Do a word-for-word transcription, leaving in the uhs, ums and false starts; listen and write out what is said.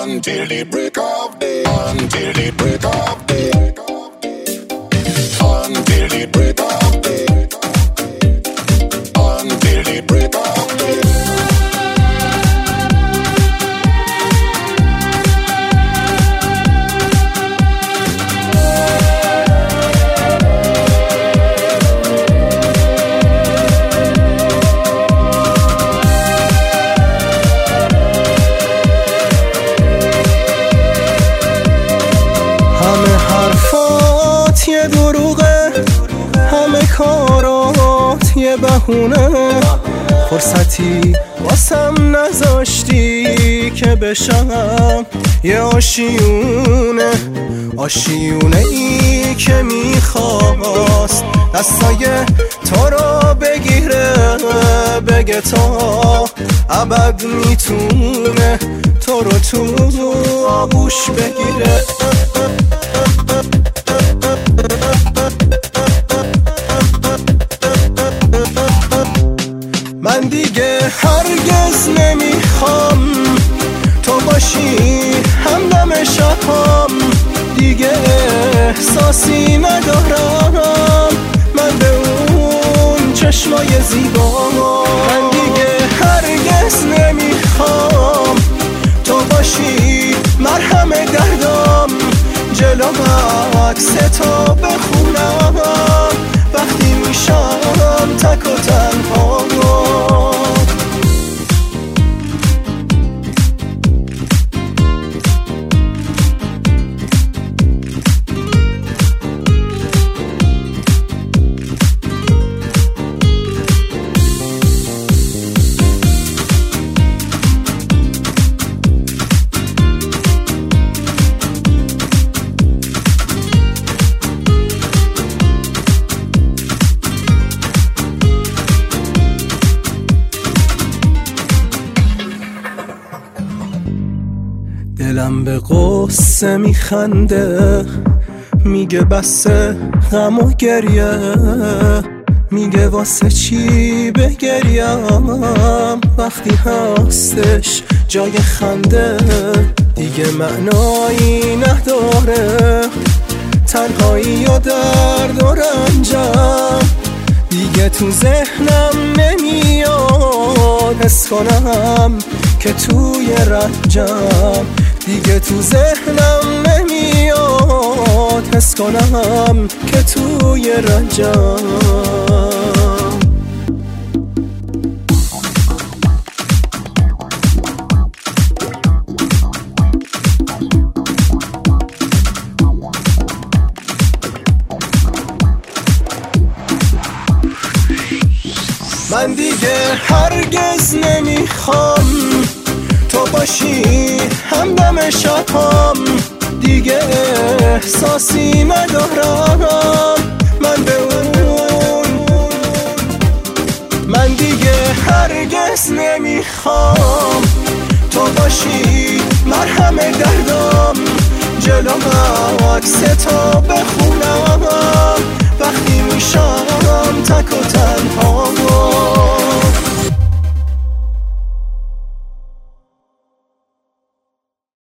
until the break of day, until the break of day, until the break of day, until the break of day. یه دروغه، همه کارات یه بهونه، فرصتی واسم نذاشتی که بشم یه آشیونه، آشیونه ای که میخواست دستای تو رو بگیره، بگه تا ابد میتونه تو رو تو آغوش بگیره. من دیگه هرگز نمیخوام تو باشی همدم شبام، دیگه احساسی ندارم من به اون چشمای زیبا. من دیگه هرگز نمیخوام تو باشی مرهم دردام، جلو عکس تو بخونم وقتی میشم تک و تنها. دلم به قصه میخنده، میگه بسه غم و گریه، میگه واسه چی بگریم وقتی هستش جای خنده، دیگه معنایی نداره تنهایی و درد و رنجم، دیگه تو ذهنم نمیاد حس کنم که توی رنجم، دیگه تو ذهنم نمیاد حس کنم که توی رنجم. من دیگه هرگز نمیخوام تو باشی همدم شبام، دیگه احساسی ندارم من به اون. من دیگه هرگز نمیخوام تو باشی مرهم دردام، جلو عکس تو